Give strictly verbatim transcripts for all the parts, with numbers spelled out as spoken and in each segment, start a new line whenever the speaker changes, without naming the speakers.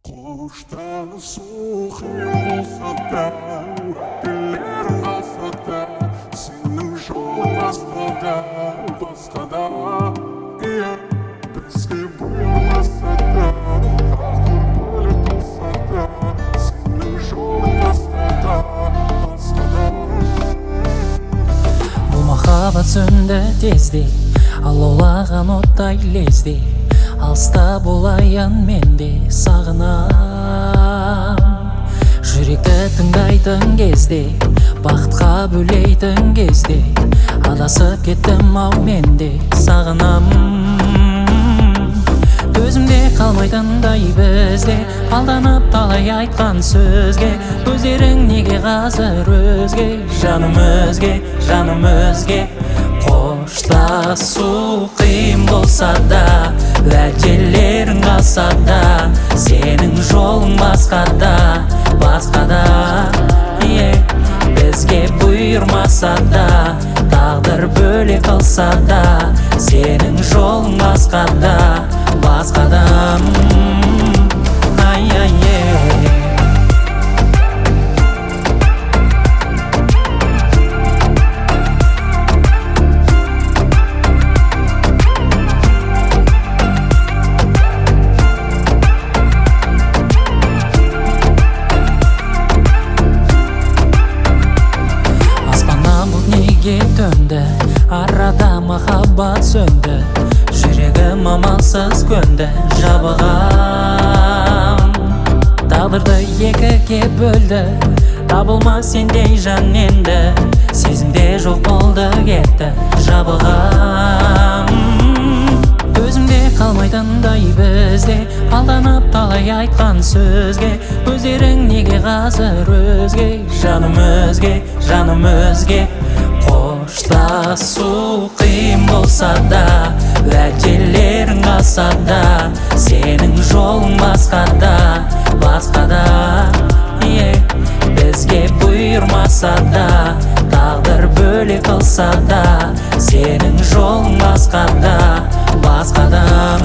Koştasu qiyim bolsa da, dillerim qalsa da, senin жолың басқада, басқада. Бізге бұйырмаса да, тағдыр бөлек болса да, senin жолың басқада, басқада.
Бұл махаббат сөнді тезде, алаулаған оттай лезде. Алыста болайын менде сағынам. Жүректі тыңдайтын кезде, бақытқа бөлейтін кезде, адасып кеттім ау менде сағынам. Төзімде қалмайтындай бізде, алданып талай айтқан сөзге, көздерің неге қазір өзге, жаным өзге, жаным өзге. Қоштасу қиын болса да, уәделерің қалса да, сенің жолың басқада, басқада. Бізге бұйырмаса да, тағдыр бөлек қылса да, сенің жолың басқада, басқада. Төнді, арада махаббат сөнді, жүрегім амалсыз көнді, жабығам. Тағдырды екіге бөлді, табылмас сендей жан енді, сезімде жоқ болды кетті, жабығам. Өзімде қалмайтындай бізде, алданып талай айтқан сөзге, көздерің неге қазір өзге, жаным өзге, жаным өзге. Қоштасу қиын болса да, уәделерің қалса да, сенің жолың басқада, басқада. Бізге бұйырмаса да, тағдыр бөлек қылса да, сенің жолың басқада, басқада.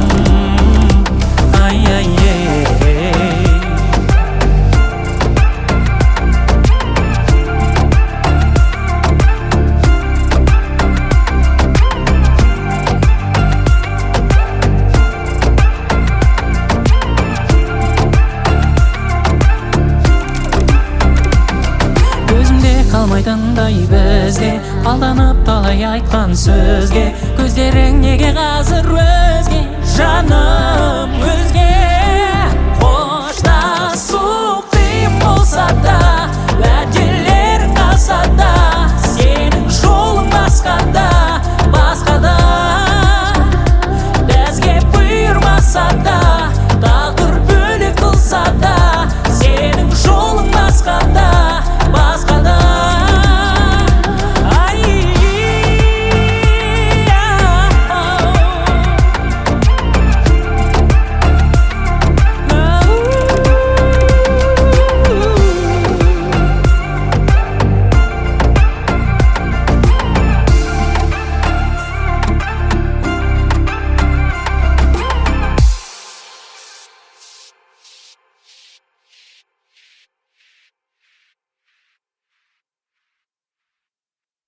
Қалмайтындай бізде, алданып талай айтқан сөзге, көздерің неге қазір өзге, жаным өзге.